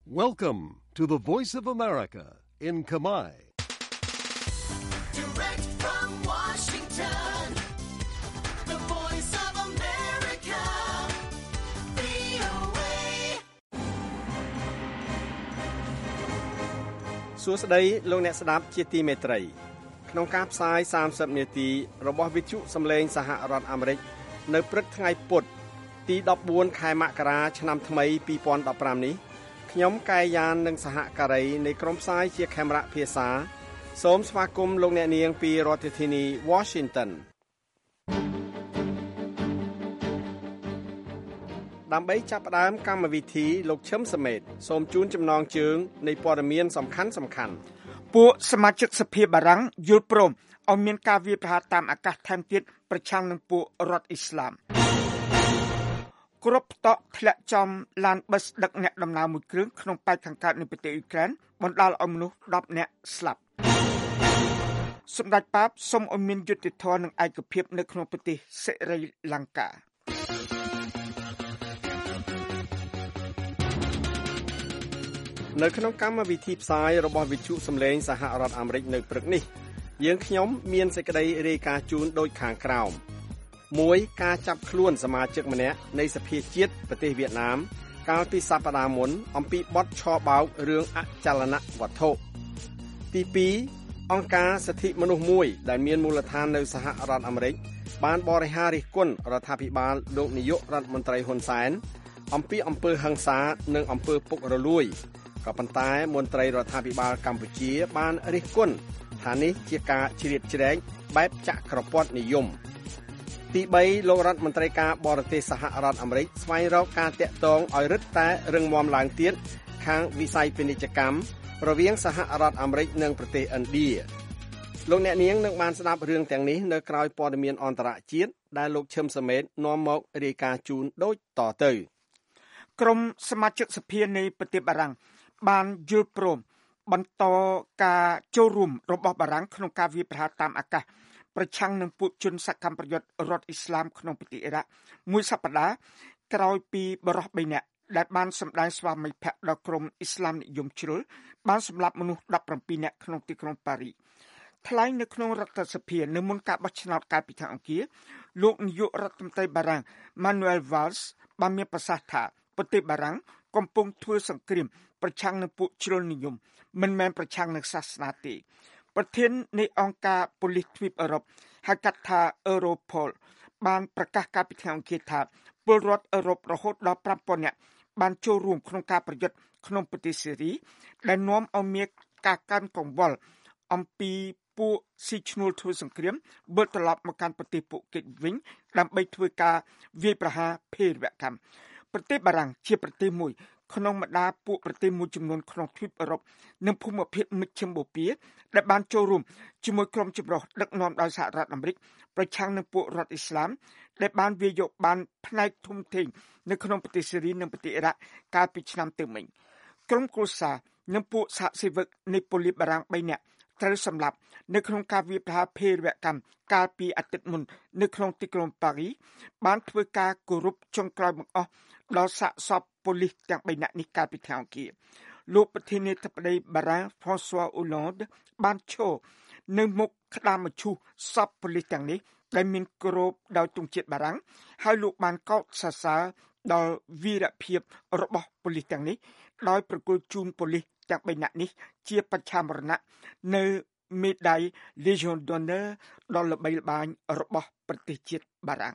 Welcome to the Voice of America in Khmer. Direct from Washington, the Voice of America, VOA. សួស្តីលោកអ្នកស្ដាប់ជាទីមេត្រីក្នុងការផ្សាយ30នាទីរបស់វិទ្យុសំឡេងសហរដ្ឋអាមេរិកនៅព្រឹកថ្ងៃពុធទី14ខែមករាឆ្នាំថ្មី2015នេះខ្ញុំកាយយ៉ាននិងសហការីនៃក្រុមផ្សាយជាខេមរៈភាសាសូមស្វាគមន៍លោកអ្នកនាងពីរដ្ឋធានី Washington ដើម្បីចាប់ផ្ដើមកម្មវិធីលោកឈឹមសមេតសូមជូនចំណងជើងនៃព័ត៌មានសំខាន់ពួកសមាជិកសភាបារាំងយល់ព្រមឲ្យមានការវាយប្រហារតាមអាកាសថែមទៀតប្រឆាំងនឹងពួករដ្ឋអ៊ីស្លាមគ្រប់ផ្ទក់ធ្លាក់ចំឡានប៊ីសដឹកអ្នកដំណើរមួយគ្រឿងក្នុងប៉ែកខាងកើតនៃប្រទេសអ៊ុយក្រែនបណ្ដាលឲ្យមនុស្ស10នាក់ស្លាប់សម្ដេចប៉ាបសូមឲ្យមានយុត្តិធម៌និងឯកភាពនៅក្នុងប្រទេសសិរីលង្កានៅក្នុងកម្មវិធីផ្សាយរបស់វិទ្យុសំឡេងសហរដ្ឋអាមេរិកនៅព្រឹកនេះយើងខ្ញុំមានសេចក្តីរាយការណ៍ជូនដូចខាងក្រោម1ការចាប់ខ្លួនសមាជិកម្នាក់នៃសភាជាតិប្រទេសវៀតណាមកាលពីសប្តាហ៍មុនអំពីបទឆបោករឿងអចលនវត្ថុទី2អង្គការសិទ្ធិមនុស្សមួយដែលមានមូលដ្ឋាននៅសហរដ្ឋអាមេរិកបានបរិហារិះគន់រដ្ឋាភិបាលលោកនាយករដ្ឋមន្ត្រីហ៊ុនសែនអំពីអំពើហិង្សានិងអំពើពុករលួយក៏ប៉ុន្តែមន្ត្រីរដ្ឋាភិបាលកម្ពុជាបានរិះគន់ថានេះជាការជ្រៀតជ្រែកបែបចក្រពត្តិនិយមទី3លោករដ្ឋមន្ត្រីការបរទេសសហរដ្ឋអាមេរិកស្វែងរកការតាក់ទងឲ្យរឹតតែរឹងមាំឡើងទៀតខាងវិស័យពាណិជ្ជកម្មរវាងសហរដ្ឋអាមេរិកនិងប្រទេសឥណ្ឌាលោកអ្នកនាងនឹងបានស្ដាប់រឿងទាំងនេះនៅក្រៅព័ត៌មានអន្តរជាតិដែលលោកឈឹមសមេតនាំមករាយការណ៍ជូនដូចតទៅក្រុមសមាជិកសភានៃប្រទេសបារាំងបានយល់ព្រមបន្តការចូលរួមរបស់បារាំងក្នុងការវាយប្រហារតាមអាកាសប្រឆាំងនឹងពួកជនសកម្មប្រយុទ្ធរដ្ឋអ៊ីស្លាមក្នុងប្រទេសអ៊ីរ៉ាក់មួយសប្តាហ៍ក្រោយពីបរិសុទ្ធ3នាក់ដែលបានសម្ដែងស្វាមីភក្តិដល់ក្រុមអ៊ីស្លាមនិយមជ្រុលបានសម្លាប់មនុស្ស17នាក់ក្នុងទីក្រុងប៉ារីសថ្លែងនៅក្នុងរដ្ឋសភានៅមុនការបោះឆ្នោតកាលពីថ្ងៃអង្គារលោកនាយករដ្ឋមន្ត្រីបារាំង Manuel Valls បានមានប្រសាសន៍ថាប្រទេសបារាំងកំពុងធ្វើសង្គ្រាមប្រឆាំងនឹងពួកជ្រុលនិយមមិនមែនប្រឆាំងនឹងសាសនាទេប្រធាននៃអង្គការប៉ូលីសទ្វីបអឺរ៉ុបហៅកាត់ថា Europol បានប្រកាសកាលពីថ្ងៃអង្គារថាពលរដ្ឋអឺរ៉ុបរហូតដល់ 5,000 នាក់បានចូលរួមក្នុងការប្រយុទ្ធក្នុងប្រទេសសេរីដែលនាំឲ្យមានការកាន់កង្វល់អំពីពួកស៊ីឈ្នួលធ្វើសង្គ្រាមវិលត្រឡប់មកកាន់ប្រទេសពួកគេវិញដើម្បីធ្វើការវាយប្រហារភេរវកម្មប្រទេសបារាំងជាប្រទេសមួយក្នុងបម្ដាពួកប្រទេសមួយចំនួនក្នុងទ្វីបអឺរ៉ុបនិងភូមិភាគមជ្ឈិមបូព៌ាដែលបានចូលរួមជាមួយក្រុមចម្រុះដឹកនាំដោយសហរដ្ឋអាមេរិកប្រឆាំងនឹងពួករដ្ឋអ៊ីស្លាមដែលបានវាយយកបានផ្នែកធំធេងនៅក្នុងប្រទេសសេរីនិងប្រទេសអ៊ីរ៉ាក់កាលពីឆ្នាំទៅមិញក្រុមគ្រួសារនិងពួកសហជីវិកនៃប៉ូលីសបារាំង3នាក់ត្រូវសម្លាប់នៅក្នុងការវាយប្រហារភេរវកម្មកាលពីអាទិត្យមុននៅក្នុងទីក្រុងប៉ារីសបានធ្វើការគោរពចុងក្រោយបង្អស់ដល់សាកសពប៉ូលីសទាំង3នាក់នេះកាលពីថ្ងៃអង្គារលោកប្រធានាធិបតីបារាំង François Hollande បានឈរនៅមុខក្តារមឈូសសពប៉ូលីសទាំងនេះដែលមានគ្របដោយទង់ជាតិបារាំងហើយលោកបានកោតសរសើរដល់វីរភាពរបស់ប៉ូលីសទាំងនេះដោយប្រគល់ជូនប៉ូលីសទាំង3នាក់នេះជាបច្ឆាមរណៈនៅមេដាយ Légion d'honneur ដ៏ល្បីល្បាញរបស់ប្រទេសជាតិបារាំង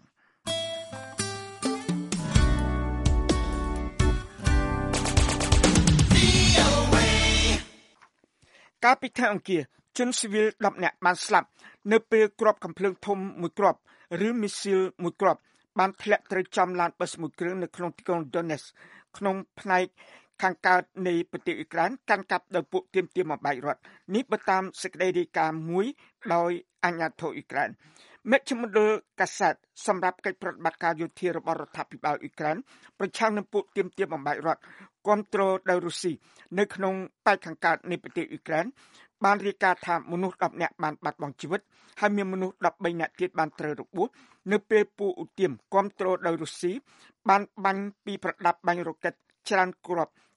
កាលពីថ្ងៃអង្គារជនស៊ីវិល10នាក់បានស្លាប់នៅពេលគ្រាប់កាំភ្លើងធំមួយគ្រាប់ឬមីស៊ីលមួយគ្រាប់បានធ្លាក់ត្រូវចំឡានប៊ីសមួយគ្រឿងនៅក្នុងទីក្រុង Donetsk ក្នុងផ្នែកខាងកើតនៃប្រទេសអ៊ុយក្រែនកាន់កាប់ដោយពួកទាមទារបំបែករដ្ឋនេះបើតាមសេចក្តីរាយការណ៍មួយដោយអាជ្ញាធរអ៊ុយក្រែនមជ្ឈមណ្ឌលកាសែតសម្រាប់កិច្ចប្រតិបត្តិការយោធារបស់រដ្ឋាភិបាលអ៊ុយក្រែនប្រឆាំងនឹងពួកទាមទារបំបែករដ្ឋគាំទ្រដោយរុស្ស៊ីនៅក្នុងប៉ែកខាងកើតនៃប្រទេសអ៊ុយក្រែនបានរាយការណ៍ថាមនុស្ស10នាក់បានបាត់បង់ជីវិតហើយមានមនុស្ស13នាក់ទៀតបានត្រូវរបួសនៅពេលពួកឧទាមគាំទ្រដោយរុស្ស៊ីបានបាញ់ពីប្រដាប់បាញ់រ៉ុកែតច្រើនគ្រាប់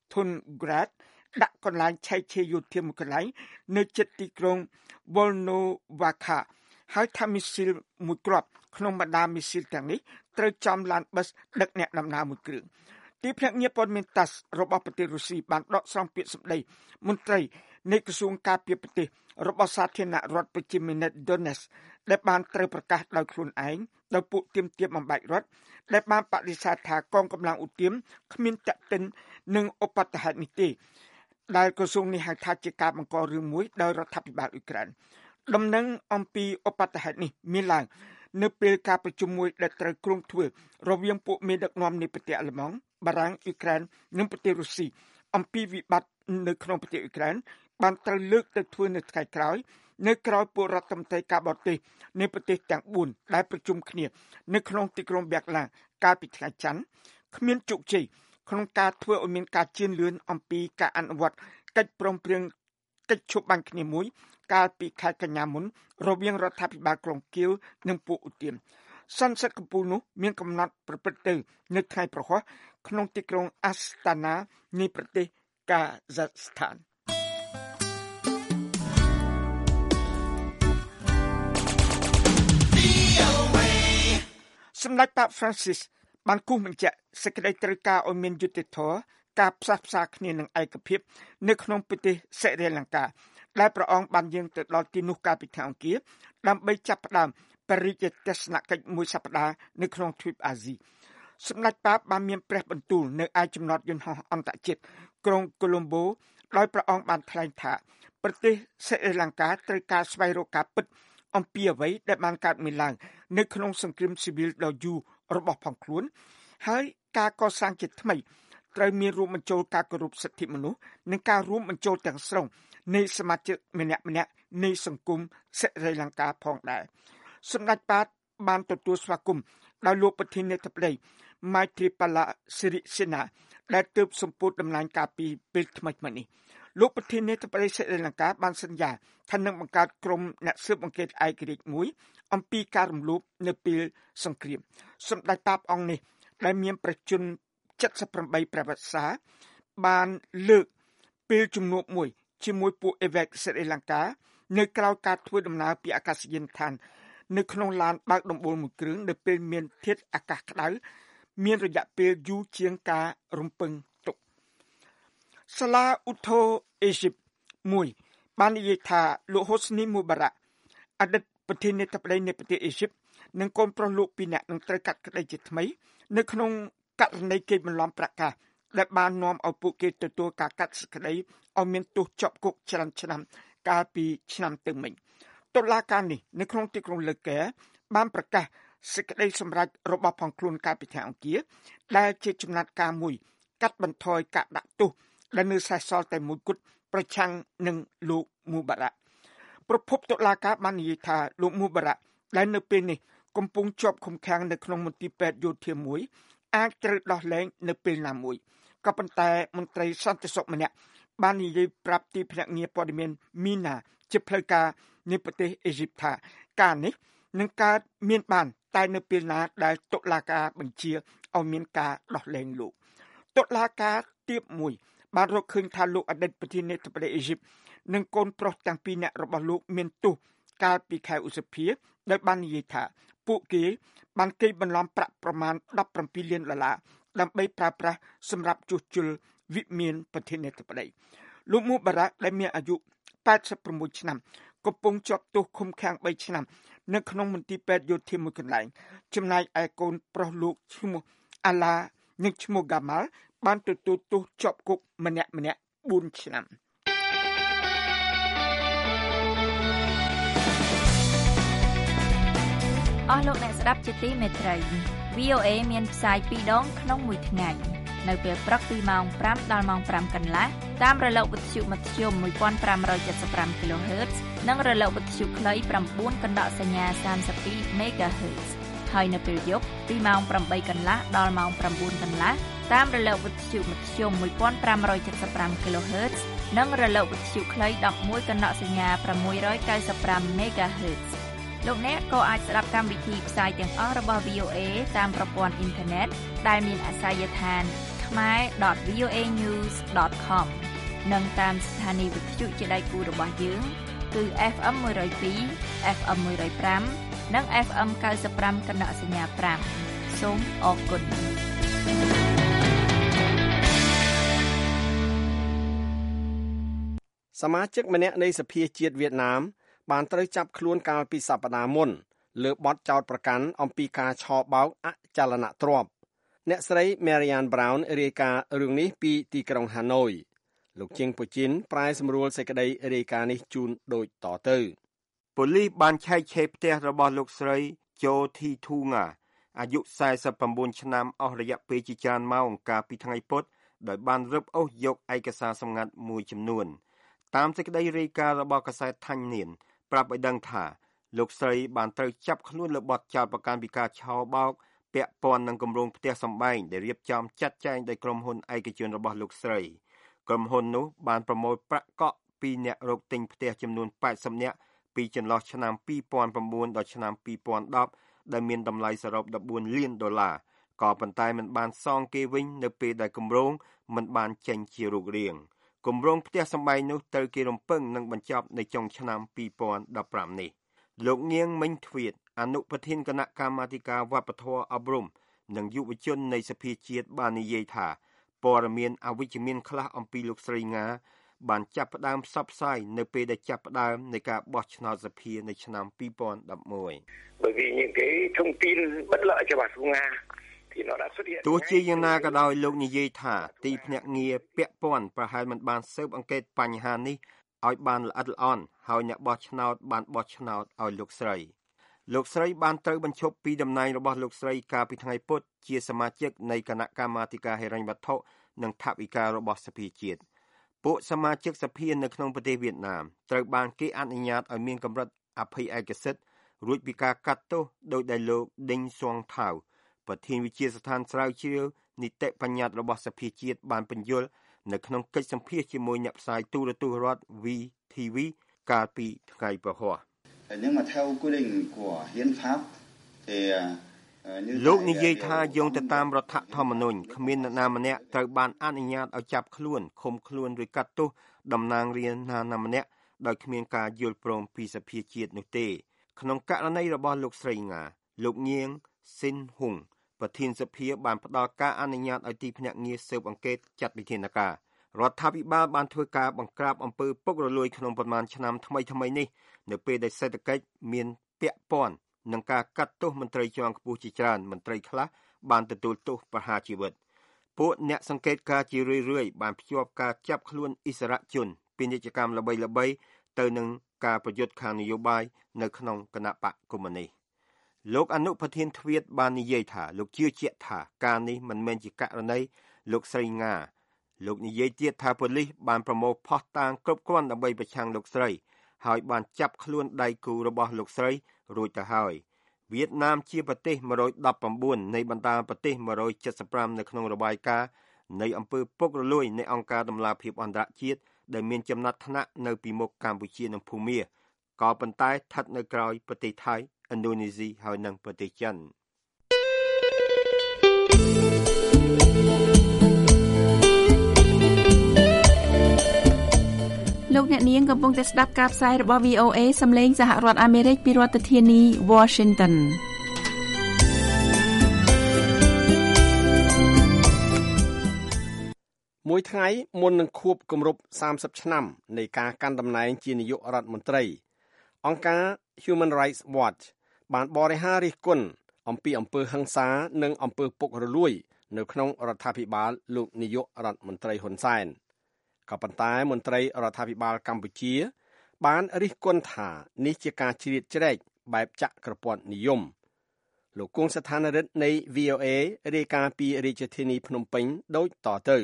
Leningrad ដាក់កន្លែងឆែកឆេរយោធាមួយកន្លែងនៅជិតទីក្រុង Volnovakha ហើយថាមីស៊ីលមួយគ្រាប់ក្នុងបណ្ដាមីស៊ីលទាំងនេះត្រូវចំឡានប៊ីសដឹកអ្នកដំណើរមួយគ្រឿងទីភ្នាក់ងារព័ត៌មាន TASS របស់ប្រទេសរុស្ស៊ីបានដកស្រង់ពាក្យសម្ដីមន្ត្រីនៃក្រសួងការពារប្រទេសរបស់សាធារណរដ្ឋប្រជាមានិត Donetsk ដែលបានត្រូវប្រកាសដោយខ្លួនឯងដោយពួកទាមទារបំបែករដ្ឋដែលបានបដិសេធថាកងកម្លាំងឧទាមគ្មានតេតិននឹងឧបទ្ទហេតុនេះទេដែលក្រសួងនេះហៅថាជាការបង្ករឿងមួយដោយរដ្ឋាភិបាលអ៊ុយក្រែនដំណឹងអំពីឧបទ្ទហេតុនេះមានឡើងនៅពេលការប្រជុំមួយដែលត្រូវគ្រោងធ្វើរវាងពួកមេដឹកនាំនៃប្រទេសអាល្លឺម៉ង់បារាំងអ៊ុយក្រែននិងប្រទេសរុស្ស៊ីអំពីវិបត្តិនៅក្នុងប្រទេសអ៊ុយក្រែនបានត្រូវលើកទៅធ្វើនៅថ្ងៃក្រោយនៅក្រៅពួករដ្ឋមន្ត្រីការបរទេសនៃប្រទេសទាំង4ដែលប្រជុំគ្នានៅក្នុងទីក្រុងប៊ែកឡាកាលពីថ្ងៃច័ន្ទគ្មានជោគជ័យក្នុងការធ្វើឲ្យមានការជឿនលឿនអំពីការអនុវត្តកិច្ចព្រមព្រៀងកិច្ចឈប់បាញ់គ្នាមួយកាលពីខែកញ្ញាមុនរវាងរដ្ឋាភិបាលក្រុងគៀវនិងពួកឧទាមសន្និសីទកំពូលនោះមានកំណត់ប្រព្រឹត្តទៅនៅថ្ងៃប្រហ័សក្នុងទីក្រុងអាស្តាណានៃប្រទេសកាហ្សាក់ស្ថានសម្ដេចប៉ាប់ Francis បានគូសបញ្ជាក់សេចក្តីត្រូវការឲ្យមានយុត្តិធម៌ការផ្សះផ្សាគ្នានឹងឯកភាពនៅក្នុងប្រទេសសិរីលង្កាដែលព្រះអង្គបានយាងទៅដល់ទីនោះកាលពីថ្ងៃអង្គារដើម្បីចាប់ផ្ដើមបរិយាទស្សនកិច្ចមួយសប្តាហ៍នៅក្នុងទ្វីបអាស៊ីសម្ដេចប៉ាបបានមានព្រះបន្ទូលនៅឯចំណតយន្តហោះអន្តរជាតិក្រុងកូឡុំបូដោយព្រះអង្គបានថ្លែងថាប្រទេសសិរីលង្កាត្រូវការស្វែងរកការពិតអំពីអ្វីដែលបានកើតមានឡើងនៅក្នុងសង្គ្រាមស៊ីវិលដ៏យូររបស់ផងខ្លួនហើយការកសាងជាថ្មីត្រូវមានរួមបញ្ចូលការគោរពសិទ្ធិមនុស្សនិងការរួមបញ្ចូលទាំងស្រុងនៃសមាជិកម្នាក់ៗនៃសង្គមសិរីលង្កាផងដែរសម្ដេចប៉ាបបានទទួលស្វាគមន៍ដោយលោកប្រធានាធិបតី Maithripala Sirisena ដែលទើបសម្ពោធតំណែងការពីពេលថ្មីៗនេះលោកប្រធានាធិបតីសិរីលង្កាបានសន្យាថានឹងបង្កើតក្រុមអ្នកស៊ើបអង្កេតឯករាជ្យមួយអំពីការរំលោភនៅពេលសង្គ្រាមសម្ដេចប៉ាបអង្គនេះដែលមានប្រជាជន78ព្រះវស្សាបានលើកពេលជំនួបមួយជាមួយពួកអេវែកសិរីលង្កានៅក្រៅការធ្វើដំណើរពីអាកាសយានដ្ឋាននៅក្នុងឡានបើកដំបូលមួយគ្រឿងនៅពេលមានធាតុអាកាសក្តៅមានរយៈពេលយូរជាងការរំពឹងទុកសាលាឧទ្ធរអេស៊ីបមួយបាននិយាយថាលោកហូស្នីមូបារ៉ាក់អតីតប្រធានាធិបតីនៃប្រទេសអេស៊ីបនិងកូនប្រុសលោក2នាក់នឹងត្រូវកាត់ក្តីជាថ្មីនៅក្នុងករណីគេបន្លំប្រកាសដែលបាននាំឲ្យពួកគេទទួលការកាត់សេចក្តីឲ្យមានទោសជាប់គុកច្រើនឆ្នាំកាលពីឆ្នាំទៅមិញតុលាការនេះនៅក្នុងទីក្រុងលើកែបានប្រកាសសេចក្តីសម្រេចរបស់ផងខ្លួនកាលពីថ្ងៃអង្គារដែលជាចំណាត់ការមួយកាត់បន្ថយការដាក់ទោសដែលនៅសេសសល់តែមួយគត់ប្រឆាំងនឹងលោកមូបារ៉ាក់ប្រពន្ធតុលាការបាននិយាយថាលោកមូបារ៉ាក់ដែលនៅពេលនេះកំពុងជាប់ឃុំឃាំងនៅក្នុងមន្ទីរពេទ្យយោធាមួយអាចត្រូវដោះលែងនៅពេលណាមួយក៏ប៉ុន្តែមន្ត្រីសន្តិសុខម្នាក់បាននិយាយប្រាប់ទីភ្នាក់ងារព័ត៌មានមីណាជាផ្លូវការនៃប្រទេសអេស៊ីបថាការនេះនឹងកើតមានបានតែនៅពេលណាដែលតុលាការបញ្ជាឲ្យមានការដោះលែងលោកតុលាការទៀបមួយបានរកឃើញថាលោកអតីតប្រធានាធិបតីអេស៊ីបនិងកូនប្រុសទាំងពីរនាក់របស់លោកមានទោសកាលពីខែឧសភាដោយបាននិយាយថាពួកគេបានកេងបន្លំប្រាក់ប្រមាណ$17 លានដើម្បីប្រើប្រាស់សម្រាប់ជួសជុលវិមានប្រធានាធិបតីលោកមូបារ៉ាក់ដែលមានអាយុ86ឆ្នាំកំពុងជាប់ទោសឃុំឃាំង3ឆ្នាំនៅក្នុងមន្ទីរពេទ្យយោធាមួយកន្លែងចំណែកឯកូនប្រុសលោកឈ្មោះអាឡានិងឈ្មោះហ្គាម៉ាល់បានទទួលទោសជាប់គុកម្នាក់4ឆ្នាំអស់លោកអ្នកស្ដាប់ជាទីមេត្រី VOA មានផ្សាយ2ដងក្នុងមួយថ្ងៃនៅពេលព្រឹកពីម៉ោង5ដល់ម៉ោង5កន្លះតាមរលកវិទ្យុមធ្យម 1575 kHz និងរលកវិទ្យុខ្លី9កណ្ដកសញ្ញា32 MHz ហើយនៅពេលយប់ពីម៉ោង8កន្លះដល់ម៉ោង9កន្លះតាមរលកវិទ្យុមធ្យម 1575 kHz និងរលកវិទ្យុខ្លី11កណ្ដកសញ្ញា695 MHzលោកអ្នកក៏អាចស្ដាប់កម្មវិធីផ្សាយទាំងអស់របស់ VOA តាមប្រព័ន្ធអ៊ីនធឺណិតដែលមានអាសយដ្ឋាន khmer.voanews.com និងតាមស្ថានីយវិទ្យុជាដៃគូរបស់យើងគឺ FM 102 FM 105និង FM 95 កណ្ដាក់សញ្ញា5សូមអរគុណសមាជិកម្នាក់នៃសភាជាតិវៀតណាមបានត្រូវចាប់ខ្លួនកាលពីសប្តាហ៍មុនលើបទចោទប្រកាន់អំពីការឆបោកអចលនទ្រព្យអ្នកស្រី Marianne Brown រាយការណ៍រឿងនេះពីទីក្រុងហាណូយលោកជាងពូជីនប្រែសម្រួលសេចក្តីរាយការណ៍នេះជូនដូចតទៅប៉ូលីសបានឆែកឆេរផ្ទះរបស់លោកស្រី Jo Thi Thu Nga អាយុ49ឆ្នាំអស់រយៈពេលជាច្រើនម៉ោងកាលពីថ្ងៃពុធដោយបានរឹបអូសយកឯកសារសម្ងាត់មួយចំនួនតាមសេចក្តីរាយការណ៍របស់កាសែតថាញ់នៀនប្រាប់ឲ្យដឹងថាលោកស្រីបានត្រូវចាប់ខ្លួនលើបទចោទប្រកាន់ពីការឆបោកពាក់ព័ន្ធនឹងគម្រោងផ្ទះសម្បែងដែលរៀបចំចាត់ចែងដោយក្រុមហ៊ុនឯកជនរបស់លោកស្រីក្រុមហ៊ុននោះបានប្រមូលប្រាក់កក់ពីអ្នករកទិញផ្ទះចំនួន80នាក់ពីចន្លោះឆ្នាំ2009ដល់ឆ្នាំ2010ដែលមានតម្លៃសរុប$14 លានក៏ប៉ុន្តែមិនបានសងគេវិញនៅពេលដែលគម្រោងមិនបានចេញជារូបរាងគម្រោងផ្ទះសម្បែងនោះត្រូវគេរំពឹងនឹងបញ្ចប់នៅចុងឆ្នាំ2015នេះលោកនាងមិញទ្វាតអនុប្រធានគណៈកម្មាធិការវប្បធម៌អប់រំនិងយុវជននៃសភាជាតិបាននិយាយថាព័ត៌មានអវិជ្ជមានខ្លះអំពីលោកស្រីងាបានចាប់ផ្ដើមផ្សព្វផ្សាយនៅពេលដែលចាប់ផ្ដើមនៃការបោះឆ្នោតសភានៅឆ្នាំ2011 bởi vì những cái thông tin bất lợi cho bà Thu Nga thì nó đã xuất hiện ទោះជាយ៉ាងណាក៏ដោយលោកនិយាយថាទីភ្នាក់ងារពាក់ព័ន្ធប្រហែលមិនបានស៊ើបអង្កេតបញ្ហានេះឲ្យបានល្អិតល្អន់ហើយអ្នកបោះឆ្នោតបានបោះឆ្នោតឲ្យលោកស្រីបានត្រូវបញ្ឈប់ពីតំណែងរបស់លោកស្រីកាលពីថ្ងៃពុធជាសមាជិកនៃគណៈកម្មាធិការហិរញ្ញវត្ថុនិងថវិការបស់សភាជាតិពួកសមាជិកសភានៅក្នុងប្រទេសវៀតណាមត្រូវបានគេអនុញ្ញាតឲ្យមានកម្រិតអភ័យឯកសិទ្ធិរួចពីការកាត់ទោសដោយដែលលោកដេញស៊ុងថាវប្រធានវិទ្យាស្ថានស្រាវជ្រាវនីតិបញ្ញត្តិរបស់សភាជាតិបានបញ្យល់នៅក្នុងកិច្ចសម្ភាសន៍ជាមួយអ្នកផ្សាយទូរទស្សន៍រដ្ឋ VTV កាលពីថ្ងៃពហុ Nhưng mà theo quy định của hiến pháp thì លោកនិយាយថាយោងទៅតាមរដ្ឋធម្មនុញ្ញគ្មាននរណាម្នាក់ត្រូវបានអនុញ្ញាតឲ្យចាប់ខ្លួនឃុំខ្លួនឬកាត់ទោសតំណាងរាស្ត្រណាម្នាក់ដោយគ្មានការយល់ព្រមពីសភាជាតិនោះទេក្នុងករណីរបស់លោកស្រីងាលោកញៀងស៊ីនហ៊ុងប្រធានសភាបានផ្ដល់ការអនុញ្ញាតឲ្យទីភ្នាក់ងារស៊ើបអង្កេតចាត់វិធានការរដ្ឋាភិបាលបានធ្វើការបង្ក្រាបអំពើពុករលួយក្នុងប្រមាណឆ្នាំថ្មីនេះនៅពេលដែលសេដ្ឋកិច្ចមានពាក់ព័ន្ធនឹងការកាត់ទោសមន្ត្រីជាន់ខ្ពស់ជាច្រើនមន្ត្រីខ្លះបានទទួលទោសប្រហារជីវិតពួកអ្នកសង្កេតការណ៍ជារឿយៗបានភ្ជាប់ការចាប់ខ្លួនឥស្សរជនពាណិជ្ជកម្មល្បីៗទៅនឹងការប្រយុទ្ធខាងនយោបាយនៅក្នុងគណៈបកកុម្មុយនីសលោកអនុប្រធានទ្វាតបាននិយាយថាលោកជឿជាក់ថាការនេះមិនមែនជាករណីលោកស្រីងាលោកនិយាយទៀតថាប៉ូលីសបានប្រមូលភស្តុតាងគ្រប់គ្រាន់ដើម្បីប្រឆាំងលោកស្រីហើយបានចាប់ខ្លួនដៃគូរបស់លោកស្រីរួចទៅហើយវៀតណាមជាប្រទេស119នៃបណ្ដាប្រទេស175នៅក្នុងរបាយការណ៍នៃអំពើពុករលួយនៃអង្គការដំឡាភិបអន្តរជាតិដែលមានចំណាត់ថ្នាក់នៅពីមុខកម្ពុជានិងភូមាក៏ប៉ុន្តែស្ថិតនៅក្រោយប្រទេសថៃឥណ្ឌូនេស៊ីហើយនិងប្រទេសចិនលោកអ្នកនាងកំពុងតែស្ដាប់ការផ្សាយរបស់ VOA សំឡេងសហរដ្ឋអាមេរិកពីរដ្ឋធានី Washington មួយថ្ងៃមុននឹងខួបគម្រប់30ឆ្នាំនៃការកាន់តំណែងជានាយករដ្ឋមន្ត្រីអង្គការ Human Rights Watch បានបរិហាររិះគន់អំពីអំពើហិង្សានិងអំពើពុករលួយនៅក្នុងរដ្ឋាភិបាលលោកនាយករដ្ឋមន្ត្រីហ៊ុនសែនក៏ប៉ុន្តែមន្ត្រីរដ្ឋាភិបាលកម្ពុជាបានរិះគន់ថានេះជាការជ្រៀតជ្រែកបែបចក្រពត្តិនិយមលោកគង់ស្ថានរិទ្ធនៃ VOA រាយការណ៍ពីរាជធានីភ្នំពេញដូចតទៅ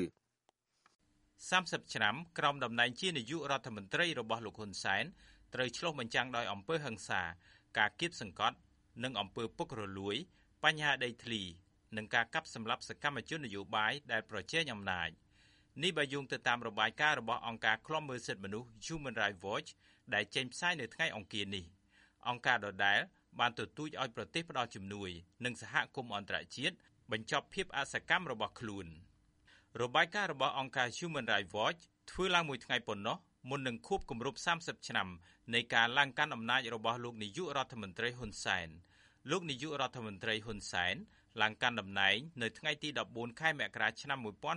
30ឆ្នាំក្រោមតំណែងជានាយករដ្ឋមន្ត្រីរបស់លោកហ៊ុនសែនត្រូវឆ្លុះបញ្ចាំងដោយអំពើហិង្សាការគៀបសង្កត់និងអំពើពុករលួយបញ្ហាដីធ្លីនិងការកាប់សម្លាប់សកម្មជននយោបាយដែលប្រជែងអំណាចនេះបើយោងទៅតាមរបាយការណ៍របស់អង្គការឃ្លាំមើលសិទ្ធិមនុស្ស Human Rights Watch ដែលចេញផ្សាយនៅថ្ងៃអង្គារនេះអង្គការដដែលបានទទូចឲ្យប្រទេសផ្ដល់ជំនួយនិងសហគមន៍អន្តរជាតិបញ្ចប់ភាពអសកម្មរបស់ខ្លួនរបាយការណ៍របស់អង្គការ Human Rights Watch ធ្វើឡើងមួយថ្ងៃប៉ុណ្ណោះមុននឹងខួបគម្រប់30ឆ្នាំនៃការឡើងកាន់អំណាចរបស់លោកនាយករដ្ឋមន្ត្រីហ៊ុនសែនលោកនាយករដ្ឋមន្ត្រីហ៊ុនសែនឡើងកាន់តំណែងនៅថ្ងៃទី14ខែមករាឆ្នាំ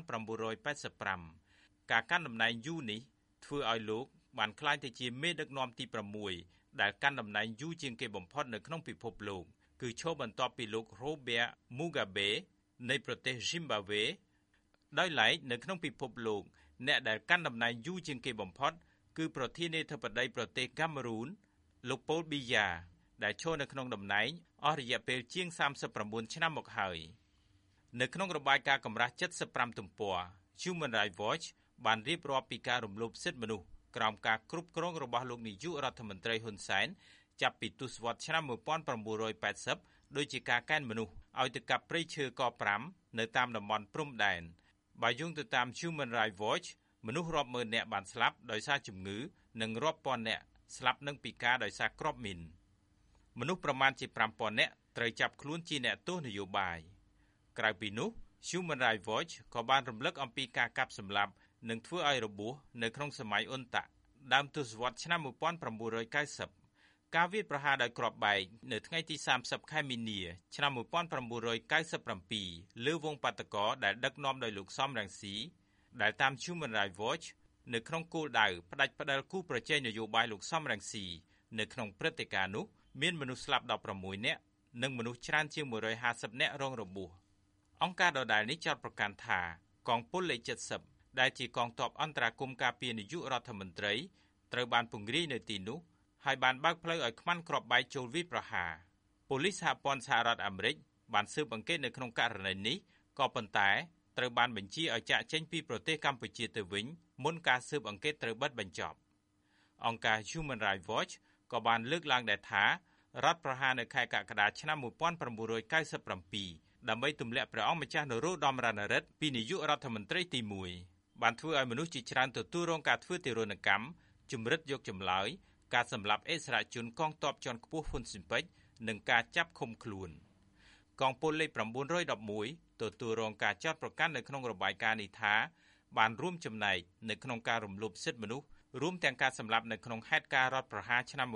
1985ការកាន់តំណែងយូរនេះធ្វើឲ្យលោកបានក្លាយទៅជាមេដឹកនាំទី6ដែលកាន់តំណែងយូរជាងគេបំផុតនៅក្នុងពិភពលោកគឺឈរបន្ទាប់ពីលោក Robert Mugabe នៃប្រទេស Zimbabwe ដោយឡែកនៅក្នុងពិភពលោកអ្នកដែលកាន់តំណែងយូរជាងគេបំផុតគឺប្រធានាធិបតីប្រទេស Cameroon លោក Paul Biya ដែលឈរនៅក្នុងតំណែងអស់រយៈពេលជាង39ឆ្នាំមកហើយនៅក្នុងរបាយការណ៍កម្រាស់75ទំព័រ Human Rights Watch បានរៀបរាប់ពីការរំលោភសិទ្ធិមនុស្សក្រោមការគ្រប់គ្រងរបស់លោកនាយករដ្ឋមន្ត្រីហ៊ុនសែនចាប់ពីទសវត្សរ៍ឆ្នាំ1980ដូចជាការកេណ្ឌមនុស្សឲ្យទៅកាប់ព្រៃឈើក5នៅតាមតំបន់ព្រំដែនបើយោងទៅតាម Human Rights Watch មនុស្សរាប់ម៉ឺននាក់បានស្លាប់ដោយសារជំងឺនិងរាប់ពាន់នាក់ស្លាប់នឹងពិការដោយសារគ្រាប់មីនមនុស្សប្រមាណជា 5000 នាក់ត្រូវចាប់ខ្លួនជាអ្នកទោសនយោបាយក្រៅពីនោះ Human Rights Watch ក៏បានរំលឹកអំពីការកាប់សម្លាប់និងធ្វើឲ្យរបួសនៅក្នុងសម័យអ៊ុនតាក់ដើមទសវត្សរ៍ឆ្នាំ1990ការវាយប្រហារដោយគ្រាប់បែកនៅថ្ងៃទី30ខែមីនាឆ្នាំ1997លើវងបាតកោដែលដឹកនាំដោយលោកសំរងស៊ីដែលតាម Human Rights Watch នៅក្នុងគោលដៅផ្ដាច់ផ្ដាល់គូប្រជែងនយោបាយលោកសំរងស៊ីនៅក្នុងព្រឹត្តិការណ៍នោះមានមនុស្សស្លាប់16នាក់និងមនុស្សច្រើនជាង150នាក់រងរបួសអង្គការដដែលនេះចោទប្រកាន់ថាកងពលលេខ70ដែលជាកងទ័ពអន្តរាគមន៍ការពារនាយករដ្ឋមន្ត្រីត្រូវបានពង្រាយនៅទីនោះហើយបានបើកផ្លូវឲ្យខ្មាន់គ្រាប់បែកចូលវាយប្រហារប៉ូលីសសហព័ន្ធសហរដ្ឋអាមេរិកបានស៊ើបអង្កេតនៅក្នុងករណីនេះក៏ប៉ុន្តែត្រូវបានបញ្ជាឲ្យចាកចេញពីប្រទេសកម្ពុជាទៅវិញមុនការស៊ើបអង្កេតត្រូវបិទបញ្ចប់អង្គការ Human Rights Watch ក៏បានលើកឡើងដែរថារដ្ឋប្រហារនៅខែកក្កដាឆ្នាំ1997ដើម្បីទម្លាក់ព្រះអង្គម្ចាស់នរោត្តមរណរដ្ឋពីនាយករដ្ឋមន្ត្រីទី1បានធ្វើឲ្យមនុស្សជាច្រើនទទួលរងការធ្វើទារុណកម្មជំរិតយកចម្លើយការសម្លាប់អិសរាជជនកងទ័ពជាន់ខ្ពស់ហ៊ុនស៊ិនប៉ិចនិងការចាប់ឃុំខ្លួនកងពលលេខ911ទទួលរងការចោទប្រកាន់នៅក្នុងរបាយការណ៍នេះថាបានរួមចំណែកនៅក្នុងការរំលោភសិទ្ធិមនុស្សរួមទាំងការសម្លាប់នៅក្នុងហេតុការណ៍រដ្ឋប្រហារឆ្នាំ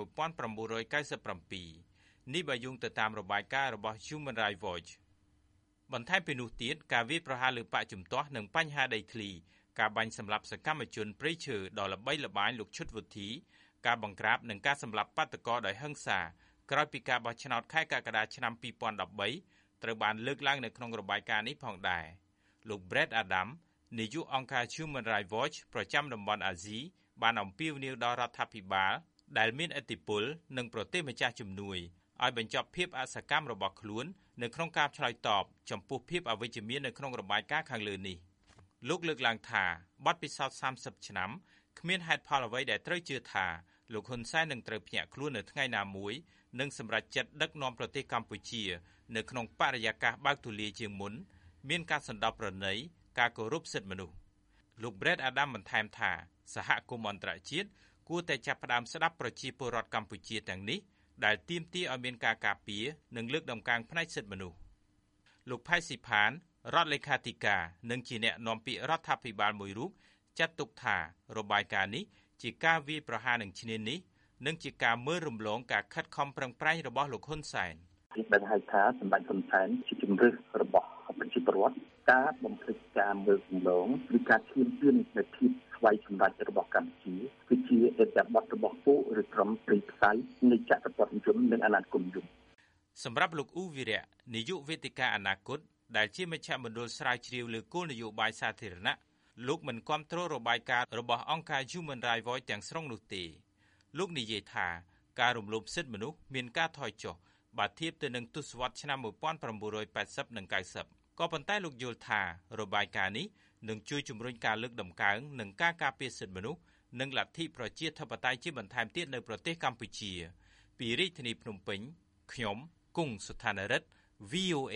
1997នេះបើយោងទៅតាមរបាយការណ៍របស់ Human Rights Watch បន្ថែមពីនោះទៀតការវាយប្រហារលើបកជំទាស់និងបញ្ហាដីធ្លីការបាញ់សម្លាប់សកម្មជនព្រៃឈើដ៏ល្បីល្បាញលោកឈុតវុធីការបង្ក្រាបនិងការសម្លាប់បាតុករដោយហិង្សាក្រោយពីការបោះឆ្នោតខែកក្កដាឆ្នាំ2013ត្រូវបានលើកឡើងនៅក្នុងរបាយការណ៍នេះផងដែរលោក Brett Adam នាយកអង្គការ Human Rights Watch ប្រចាំតំបន់អាស៊ីបានអំពាវនាវដល់រដ្ឋាភិបាលដែលមានឥទ្ធិពលនិងប្រទេសម្ចាស់ជំនួយឲ្យបញ្ចប់ភាពអសកម្មរបស់ខ្លួននៅក្នុងការឆ្លើយតបចំពោះភាពអវិជ្ជមាននៅក្នុងរបាយការណ៍ខាងលើនេះលោកលើកឡើងថាបទពិសោធន៍30ឆ្នាំគ្មានហេតុផលអ្វីដែលត្រូវជឿថាលោកហ៊ុនសែននឹងត្រូវភ្ញាក់ខ្លួននៅថ្ងៃណាមួយនិងសម្រេចចិត្តដឹកនាំប្រទេសកម្ពុជានៅក្នុងបរិយាកាសបើកទូលាយជាងមុនមានការសណ្ដោសប្រណីការគោរពសិទ្ធិមនុស្សលោក Brett Adam បន្ថែមថាសហគមន៍អន្តរជាតិគួរតែចាប់ផ្ដើមស្ដាប់ប្រជាពលរដ្ឋកម្ពុជាទាំងនេះដែលទាមទារឲ្យមានការការពារនិងលើកតម្កើងផ្នែកសិទ្ធិមនុស្សលោកផៃស៊ីផានរដ្ឋលេខាធិការនិងជាអ្នកនាំពាក្យរដ្ឋាភិបាលមួយរូបចាត់ទុកថារបាយការណ៍នេះជាការវាយប្រហារនឹងឈ្នានីសនិងជាការមើលរំលងការខិតខំប្រឹងប្រែងរបស់លោកហ៊ុនសែនគេបានហៅថាសម្ដេចហ៊ុនសែនជាជំរឿសរបស់ប្រជាពលរដ្ឋការបំភ្លេចការមើលរំលងឬការឈានជឿននៅភាពស្វ័យសម្រេចរបស់កម្ពុជាគឺជាអត្តបទរបស់ពួកឬក្រុមព្រៃផ្សៃនៃចក្រពត្តិនិយមនិងអាណានិគមនិយមសម្រាប់លោកអ៊ូវីរៈនាយកវេទិកាអនាគតដែលជាមជ្ឈមណ្ឌលស្រាវជ្រាវលើគោលនយោបាយសាធារណៈលោកមិនគាំទ្ររបាយការណ៍របស់អង្គការ Human Rights Watch ទាំងស្រុងនោះទេលោកនិយាយថាការរំលោភសិទ្ធិមនុស្សមានការថយចុះបើធៀបទៅនឹងទសវត្សរ៍ឆ្នាំ1980និង90ក៏ប៉ុន្តែលោកយល់ថារបាយការណ៍នេះនឹងជួយជំរុញការលើកតម្កើងនិងការការពារសិទ្ធិមនុស្សនិងលទ្ធិប្រជាធិបតេយ្យជាបន្ថែមទៀតនៅប្រទេសកម្ពុជាពីរាជធានីភ្នំពេញខ្ញុំគង់សុថានរិទ្ធ VOA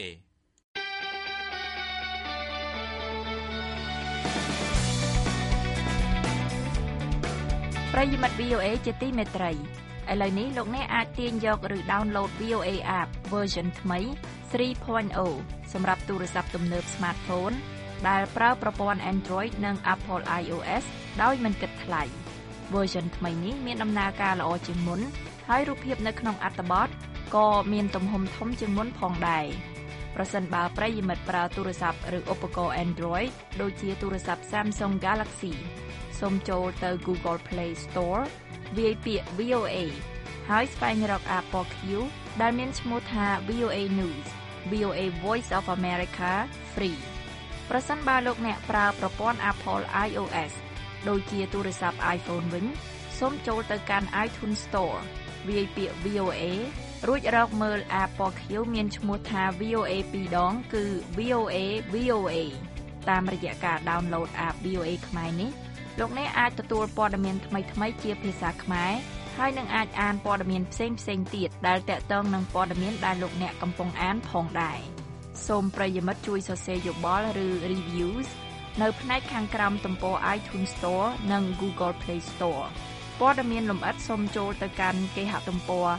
ប្រិយមិត្ត VOA ជាទីមេត្រីឥឡូវនេះលោកអ្នកអាចទាញយកឬ download VOA app version ថ្មី 3.0 សម្រាប់ទូរស័ព្ទទំនើប smartphone ដែលប្រើប្រព័ន្ធ Android និង Apple iOS ដោយមិនគិតថ្លៃ version ថ្មីនេះមានដំណើរការល្អជាងមុនហើយរូបភាពនៅក្នុងអត្ថបទក៏មានទំហំធំជាងមុនផងដែរប្រសិនបើប្រិយមិត្តប្រើទូរស័ព្ទឬឧបករណ៍ Android ដូចជាទូរស័ព្ទ Samsung Galaxy សូមចូលទៅ Google Play Store វាយពាក្យ VOA ហើយស្វែងរក Apple Q ដែលមានឈ្មោះថា VOA News VOA Voice of America Free ប្រសិនបើលោកអ្នកប្រើប្រព័ន្ធ Apple iOS ដូចជាទូរស័ព្ទ iPhone វិញសូមចូលទៅកាន់ iTunes Store វាយពាក្យ VOA រួចរកមើល Apple Q មានឈ្មោះថា VOA 2 ដងគឺ VOA តាមរយៈការ download app VOA ខ្មែរនេះលោកអ្នកអាចទទួលព័ត៌មានថ្មីៗជាភាសាខ្មែរហើយនឹងអាចអានព័ត៌មានផ្សេងៗទៀតដែលទាក់ទងនឹងព័ត៌មានដែលលោកអ្នកកំពុងអានផងដែរសូមប្រិយមិត្តជួយសរសេរយោបល់ឬ reviews នៅផ្នែកខាងក្រោមទំព័រ iTunes Store និង Google Play Store ព័ត៌មានលម្អិតសូមចូលទៅកាន់គេហទំព័រ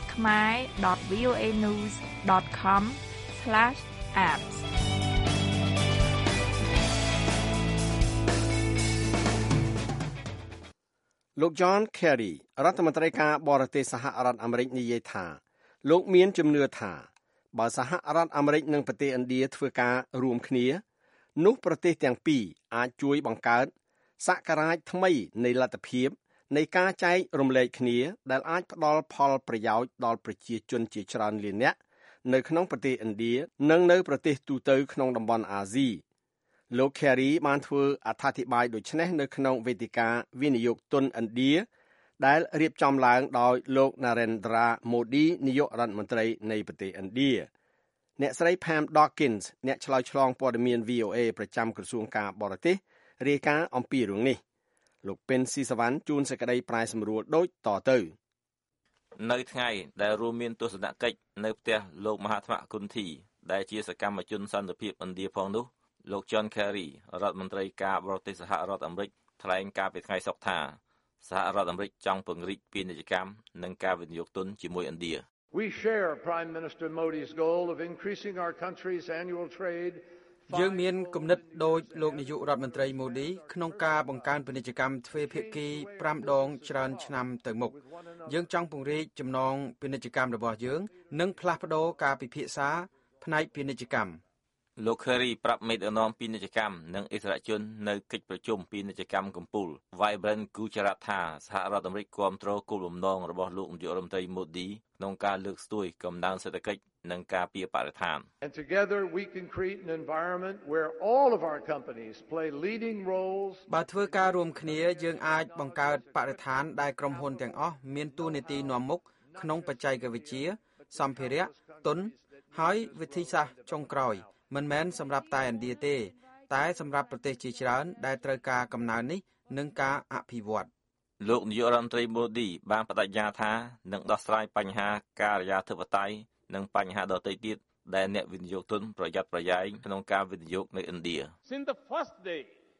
khmer.voanews.com/apps លោក John Kerry រដ្ឋមន្ត្រីការបរទេសសហរដ្ឋអាមេរិកនិយាយថាលោកមានជំនឿថាបើសហរដ្ឋអាមេរិកនិងប្រទេសឥណ្ឌាធ្វើការរួមគ្នានោះប្រទេសទាំងពីរអាចជួយបង្កើតសក្ការៈថ្មីនៃលទ្ធភាពនៃការចែករំលែកគ្នាដែលអាចផ្ដល់ផលប្រយោជន៍ដល់ប្រជាជនជាច្រើនលាននាក់នៅក្នុងប្រទេសឥណ្ឌានិងនៅប្រទេសទូទៅក្នុងតំបន់អាស៊ីលោក Kerry បានធ្វើអត្ថាធិប្បាយដូចនេះនៅក្នុងវេទិកាវិនិយោគទុនឥណ្ឌាដែលរៀបចំឡើងដោយលោក Narendra Modi នាយករដ្ឋមន្ត្រីនៃប្រទេសឥណ្ឌាអ្នកស្រី Pam Dawkins អ្នកឆ្លើយឆ្លងព័ត៌មាន VOA ប្រចាំក្រសួងការបរទេសរាយការណ៍អំពីរឿងនេះលោកពេនស៊ីសវណ្ណជួនសេចក្តីប្រែសម្រួលដូចតទៅនៅថ្ងៃដែលរួមមានទស្សនកិច្ចនៅផ្ទះលោកមហាថ្មគុន្ធីដែលជាសកម្មជនសន្តិភាពឥណ្ឌាផងនោះលោក John Kerry រដ្ឋមន្ត្រីការបរទេសសហរដ្ឋអាមេរិកថ្លែងការពីថ្ងៃសុក្រថាសហរដ្ឋអាមេរិកចង់ពង្រីកពាណិជ្ជកម្មនិងការវិនិយោគទុនជាមួយឥណ្ឌា We share Prime Minister Modi's goal of increasing our country's annual trade យើងមានគំនិតដូចលោកនាយករដ្ឋមន្ត្រី Modi ក្នុងការបង្កើនពាណិជ្ជកម្មទ្វេភាគី5ដងច្រើនឆ្នាំទៅមុខយើងចង់ពង្រីកចំណងពាណិជ្ជកម្មរបស់យើងនិងផ្លាស់ប្ដូរការពិភាក្សាផ្នែកពាណិជ្ជកម្មលោក Kerry ប្រាប់មេដឹកនាំពាណិជ្ជកម្មនិងអិសរាជជននៅកិច្ចប្រជុំពាណិជ្ជកម្មកំពូល Vibrant Gujarat ថាសហរដ្ឋអាមេរិកគាំទ្រគោលបំណងរបស់លោកនាយករដ្ឋមន្ត្រី Modi ក្នុងការលើកស្ទួយកំណើនសេដ្ឋកិច្ចនិងការពារបរិស្ថាន And together we can create an environment where all of our companies play leading roles បើធ្វើការរួមគ្នាយើងអាចបង្កើតបរិស្ថានដែលក្រុមហ៊ុនទាំងអស់មានតួនាទីនាំមុខក្នុងបច្ចេកវិទ្យាសម្ភារៈទុនហើយវិធីសាស្ត្រចុងក្រោយមិនមែនសម្រាប់តែឥណ្ឌាទេតែសម្រាប់ប្រទេសជាច្រើនដែលត្រូវការកំណើននេះនិងការអភិវឌ្ឍលោកនាយករដ្ឋមន្ត្រី Modi បានបដិញ្ញាថានឹងដោះស្រាយបញ្ហាការិយាធិបតេយ្យនិងបញ្ហាដទៃទៀតដែលអ្នកវិនិយោគទុនប្រយ័ត្នប្រយែងក្នុងការវិនិយោគនៅឥណ្ឌា Since the first day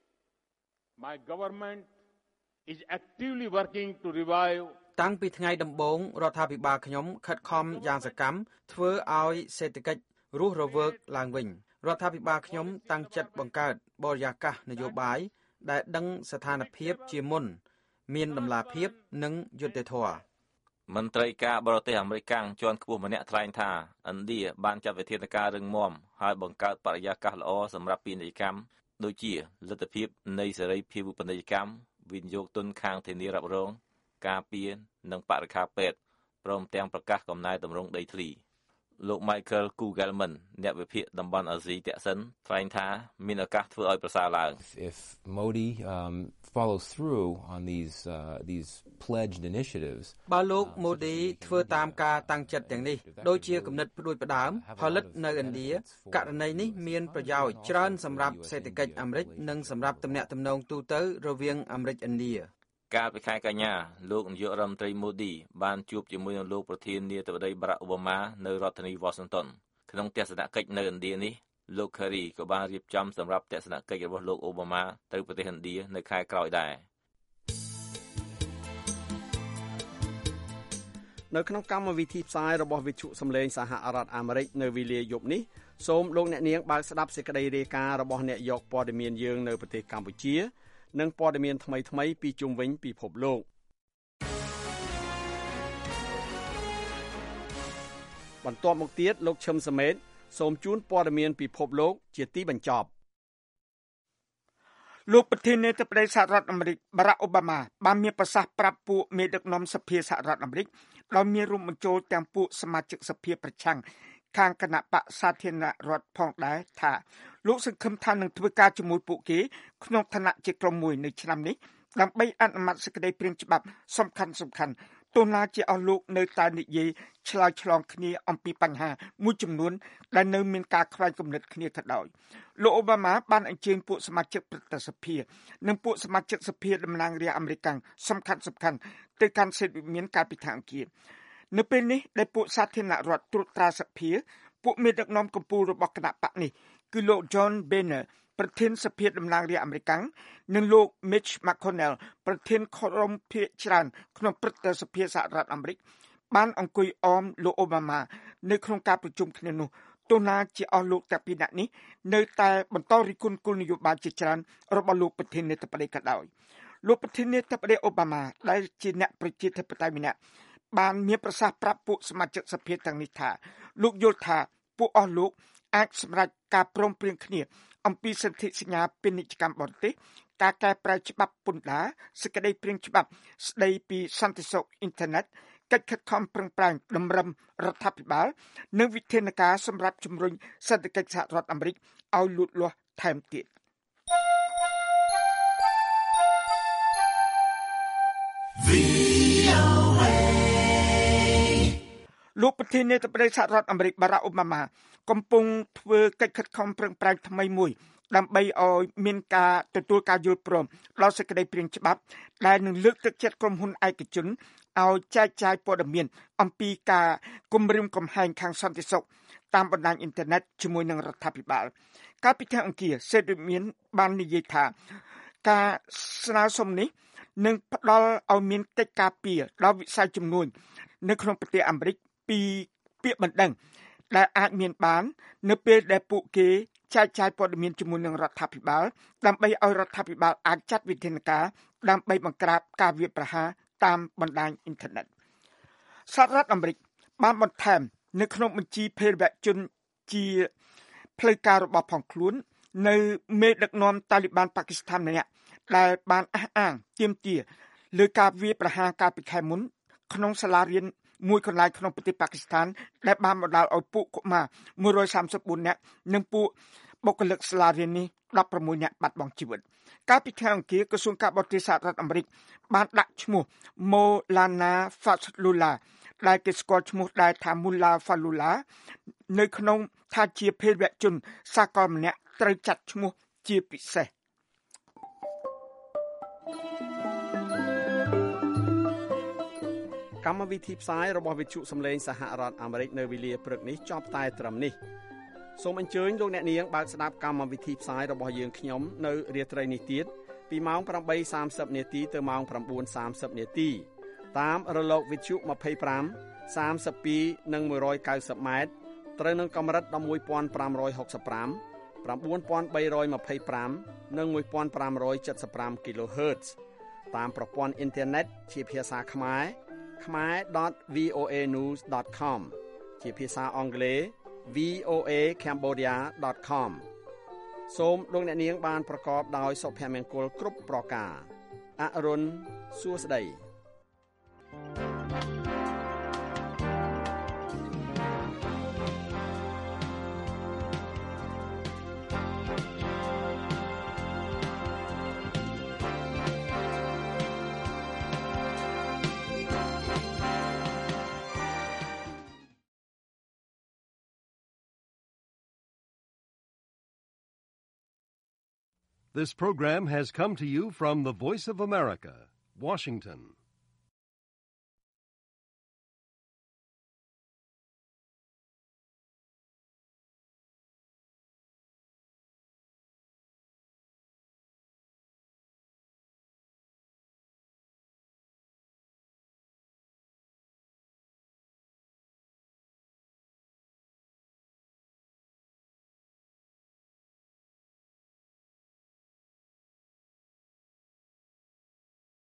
my government is actively working to revive តាំងពីថ្ងៃដំបូងរដ្ឋាភិបាលខ្ញុំខិតខំយ៉ាងសកម្មធ្វើឲ្យសេដ្ឋកិច្ចរស់រវើកឡើងវិញរដ្ឋាភិបាលខ្ញុំតាំងចិត្តបង្កើតបរិយាកាសនយោបាយដែលដឹងស្ថានភាពជាមុនមានតម្លាភាពនិងយុត្តិធម៌មន្ត្រីការបរទេសអាមេរិកជាន់ខ្ពស់ម្នាក់ថ្លែងថាឥណ្ឌាបានចាត់វិធានការរឹងមាំហើយបង្កើតបរិយាកាសល្អសម្រាប់ពាណិជ្ជកម្មដូចជាលទ្ធភាពនៃសេរីភាពពាណិជ្ជកម្មវិនិយោគទុនខាងធានារ៉ាប់រងការពារនិងបរិក្ខារពេទ្យព្រមទាំងប្រកាសកំណែតម្រង់ដីធ្លីលោក Michael Kugelman អ្នកវិភាគតំបន់អាស៊ីតាក់សិនថ្លែងថាមានឱកាសធ្វើឲ្យប្រសើរឡើង If Modi follows through on these pledged initiatives បើលោក Modi ធ្វើតាមការតាំងចិត្តទាំងនេះដូចជាគំនិតផ្ដួចផ្ដើមផលិតនៅឥណ្ឌាករណីនេះមានប្រយោជន៍ច្រើនសម្រាប់សេដ្ឋកិច្ចអាមេរិកនិងសម្រាប់ទំនាក់ទំនងទូទៅរវាងអាមេរិកឥណ្ឌាកាលពីខែកញ្ញាលោកនាយករដ្ឋមន្ត្រី Modi បានជួបជាមួយនឹងលោកប្រធានាធិបតី Barack Obama នៅរដ្ឋធានី Washington ក្នុងទស្សនកិច្ចនៅឥណ្ឌានេះលោក Kerry ក៏បានរៀបចំសម្រាប់ទស្សនកិច្ចរបស់លោក Obama ទៅប្រទេសឥណ្ឌានៅខែក្រោយដែរនៅក្នុងកម្មវិធីផ្សាយរបស់វិទ្យុសំឡេងសហរដ្ឋអាមេរិកនៅវេលាយប់នេះសូមលោកអ្នកនាងបើកស្ដាប់សេចក្តីរាយការណ៍របស់អ្នកយកព័ត៌មានយើងនៅប្រទេសកម្ពុជានិងព័ត៌មានថ្មីៗពីជុំវិញពិភពលោកបន្ទាប់មកទៀតលោកឈឹមសមេតសូមជូនព័ត៌មានពិភពលោកជាទីបញ្ចប់លោកប្រធានាធិបតីសហរដ្ឋអាមេរិកបារ៉ាក់អូបាម៉ាបានមានប្រសាសន៍ប្រាប់ពួកមេដឹកនាំសភាសហរដ្ឋអាមេរិកដោយមានរួមបញ្ចូលទាំងពួកសមាជិកសភាប្រឆាំងខាងគណៈបកសាធារណរដ្ឋផងដែរថាលោកសង្ឃឹមថានឹងធ្វើការជាមួយពួកគេក្នុងឋានៈជាក្រុមមួយនៅឆ្នាំនេះដើម្បីអនុម័តសេចក្តីព្រាងច្បាប់សំខាន់ៗទោះណាជាអស់លោកនៅតែនិយាយឆ្លើយឆ្លងគ្នាអំពីបញ្ហាមួយចំនួនដែលនៅមានការខ្វែងគំនិតគ្នាក៏ដោយលោកអូបាម៉ាបានអញ្ជើញពួកសមាជិកប្រតិសភានិងពួកសមាជិកសភាតំណាងរាស្ត្រអាមេរិកសំខាន់ទៅកាន់សិទ្ធិវិមានកាលពីថ្ងៃអង្គារនៅពេលនេះដែលពួកសាធារណរដ្ឋត្រួតត្រាសភាពួកមេដឹកនាំកម្ពុជារបស់គណៈបកនេះគឺលោក John Boehner ប្រធានសភាតំណាងរាស្ត្រអាមេរិកនិងលោក Mitch McConnell ប្រធានក្រុមភាគច្រើនក្នុងព្រឹទ្ធសភាសហរដ្ឋអាមេរិកបានអង្គុយអមលោកអូបាម៉ានៅក្នុងការប្រជុំគ្នានោះទោះណាជាអស់លោកតែពីរនាក់នេះនៅតែបន្តរិះគន់គោលនយោបាយជាច្រើនរបស់លោកប្រធានាធិបតីក៏ដោយលោកប្រធានាធិបតីអូបាម៉ាដែលជាអ្នកប្រជាធិបតេយ្យម្នាក់បានមានប្រសាសន៍ប្រាប់ពួកសមាជិកសភាទាំងនេះថាលោកយល់ថាពួកអស់លោកអាចសម្រេចការព្រមព្រៀងគ្នាអំពីសន្ធិសញ្ញាពាណិជ្ជកម្មបរទេសការកែប្រែច្បាប់ពន្ធដារសេចក្តីព្រាងច្បាប់ស្តីពីសន្តិសុខអ៊ីនធឺណិតកិច្ចខិតខំប្រឹងប្រែងតម្រឹមរដ្ឋាភិបាលនិងវិធានការសម្រាប់ជំរុញសេដ្ឋកិច្ចសហរដ្ឋអាមេរិកឲ្យលូតលាស់ថែមទៀតលោកប្រធានាធិបតីសហរដ្ឋអាមេរិកបារ៉ាក់អូបាម៉ាកំពុងធ្វើកិច្ចខិតខំប្រឹងប្រែងថ្មីមួយដើម្បីឲ្យមានការទទួលការយល់ព្រមដល់សេចក្តីព្រាងច្បាប់ដែលនឹងលើកទឹកចិត្តក្រុមហ៊ុនឯកជនឲ្យចែកចាយព័ត៌មានអំពីការគំរាមកំហែងខាងសន្តិសុខតាមបណ្ដាញអ៊ីនធឺណិតជាមួយនឹងរដ្ឋាភិបាលកាលពីថ្ងៃអង្គារសេដ្ឋវិមានបាននិយាយថាការស្នើសុំនេះនឹងផ្ដល់ឲ្យមានកិច្ចការពារដល់វិស័យជំនួញនៅក្នុងប្រទេសអាមេរិកពីពាក្យបណ្ដឹងដែលអាចមានបាននៅពេលដែលពួកគេចែកចាយព័ត៌មានជាមួយនឹងរដ្ឋាភិបាលដើម្បីឲ្យរដ្ឋាភិបាលអាចចាត់វិធានការដើម្បីបង្ក្រាបការវាយប្រហារតាមបណ្ដាញអ៊ីនធឺណិតសហរដ្ឋអាមេរិកបានបន្ថែមនៅក្នុងបញ្ជីភេរវជនជាផ្លូវការរបស់ផងខ្លួននៅមេដឹកនាំតាលីបានប៉ាគីស្ថានម្នាក់ដែលបានអះអាងទាមទារលើការវាយប្រហារកាលពីខែមុនក្នុងសាលារៀនមួយកន្លែងក្នុងប្រទេសប៉ាគីស្ថានដែលបានបណ្ដាលឲ្យពួកកុមារ134នាក់និងពួកបុគ្គលិកសាលារៀននេះ16នាក់បាត់បង់ជីវិតកាលពីថ្ងៃអង្គារក្រសួងការបរទេសសហរដ្ឋអាមេរិកបានដាក់ឈ្មោះ Molana Fazlullah ដែលគេស្គាល់ឈ្មោះដែរថា Mullah Fazlullah នៅក្នុងថាជាភេរវជនសាកលម្នាក់ត្រូវចាត់ឈ្មោះជាពិសេសកម្មវិធីផ្សាយរបស់វិទ្យុសំឡេងសហរដ្ឋអាមេរិកនៅវេលាព្រឹកនេះចប់តែត្រឹមនេះសូមអញ្ជើញលោកអ្នកនាងបើកស្ដាប់កម្មវិធីផ្សាយរបស់យើងខ្ញុំនៅរាត្រីនេះទៀតពីម៉ោង 8:30 នាទីទៅម៉ោង 9:30 នាទីតាមរលកវិទ្យុ25 32 និង 190 ម៉ែត្រត្រូវនឹងកម្រិត 11,565 9,325 និង 1,575 kHz តាមប្រព័ន្ធអ៊ីនធឺណិតជាភាសាខ្មែរkhmer.voanews.com ជាភាសាអង់គ្លេស voacambodia.com សូមលោកអ្នកនាងបានប្រកបដោយសុភមង្គលគ្រប់ប្រការអរុនសួស្តី This program has come to you from the Voice of America, Washington.